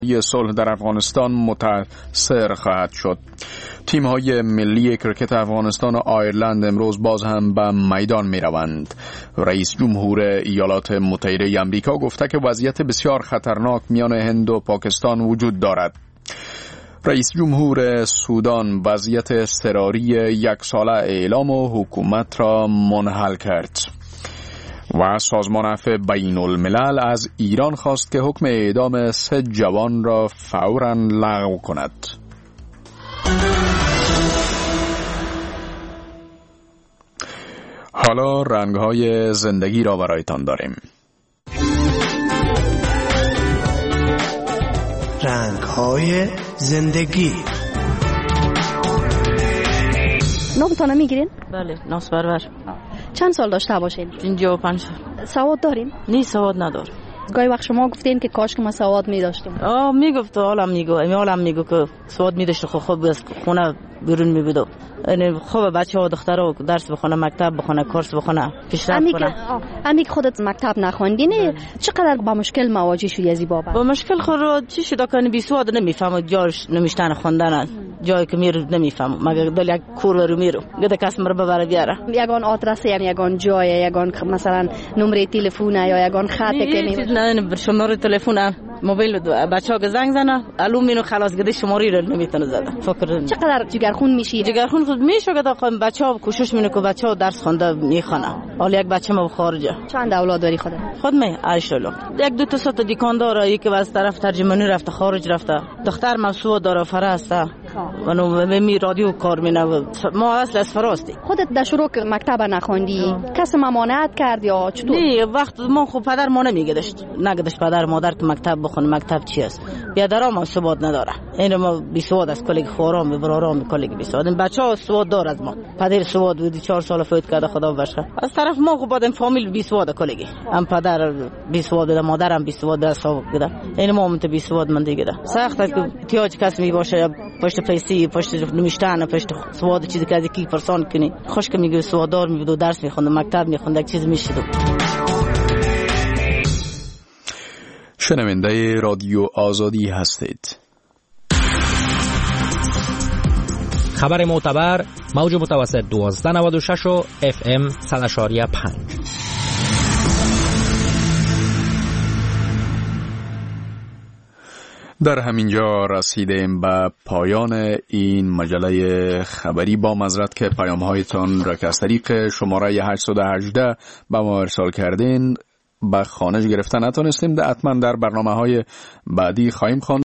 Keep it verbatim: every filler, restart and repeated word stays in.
یه صلح در افغانستان متأثر خواهد شد. تیم‌های ملی کرکت افغانستان و آیرلند امروز باز هم به میدان می‌روند. رئیس جمهور ایالات متحده آمریکا گفته که وضعیت بسیار خطرناک میان هند و پاکستان وجود دارد. رئیس جمهور سودان وضعیت اضطراری یک ساله اعلام و حکومت را منحل کرد. و سازمان عفو بین الملل از ایران خواست که حکم اعدام سه جوان را فوراً لغو کند. حالا رنگ‌های زندگی را برایتان داریم. رنگ‌های زندگی. نامتانه میگیرین؟ بله، ناس برور. چند سال داشته باشین؟ پنجاه و پنج سال. سواد دارین؟ نه، سواد ندارم. گاهی وقت شما گفتین که کاش که ما سواد می داشتیم. آه میگفت، حالا میگو، امی حالا میگو که سواد می داشت، خب خوب از خونه بیرون می بدو. یعنی خوب بچه‌ها دخترها درس بخونه، مکتب بخونه، کورس بخونه، پیشرفت کنه. امی که خودت مکتب نخوندین، چقدر با مشکل مواجه شدی از این بابت؟ با مشکل خود چی شد که بی سواد نمیفهمه، جاش نمیشتن خوندن، جایی که میره نمیفهمه، مگر دل یک کور رو میرو گده کس مر ببره بیاره. یگان آدرس یعنی یگان جای، یگان مثلا نمره تلفن یا یگان خط که می نه نه شماره تلفن موبایل بچه‌ها که زنگ زنه الو مینو خلاص گده شماری رو نمیتونه زده. فکر چقدر جگرخون میشی؟ جگرخون خود میشه که تا بچه‌ها کوشش مینه که بچه‌ها درس خونده میخونه. حالا یک بچه ما خارجه. چند اولاد داری خودت؟ خود می عایشالله یک دو تا سه تا دکاندار، یکی از طرف ترجمانی رفته خارج رفته، دختر مبسوط داره فرسته منو می رادیو کار مینه. ما اصل از فراستی. خودت در شروع مکتب نخوندی، کس ممانعت کرد یا چطور؟ نه، وقت ما خب پدر ما نمیگدشت، نگدش پدر مادر که مکتب بخونه، مکتب چی است؟ بیادرام هم سواد نداره. این ما بی سواد از کلیگ خورام به برارام کلیگ بی سواد. این بچه‌ها سواد داره از ما. پدر سواد بودی چهار سال فوت کرده خدا بخشه. از طرف ما خب بعدم فامیل بی سواد کلیگی. هم پدر بی سواد بوده، مادرم بی سواد است بوده. این ما منت بی سواد من دیگه ده. سخت است که احتیاج کس می باشه پشت پیسی، پشت نمیشتن، پشت سواد چیزی که از کی پرسان کنی. خوش که میگه سواددار میبود، درس میخونده، مکتب میخونده، یک چیز میشد. شنونده رادیو آزادی هستید. خبر معتبر موج متوسط دوازده نود و شش و اف ام صد و شش و پنج. در همینجا رسیدیم به پایان این مجله خبری، با معذرت که پیام‌هایتان را که از طریق شماره هشتصد و هجده به ما ارسال کردین به خانش گرفتن نتونستیم. حتما در برنامه‌های بعدی خواهیم خواند.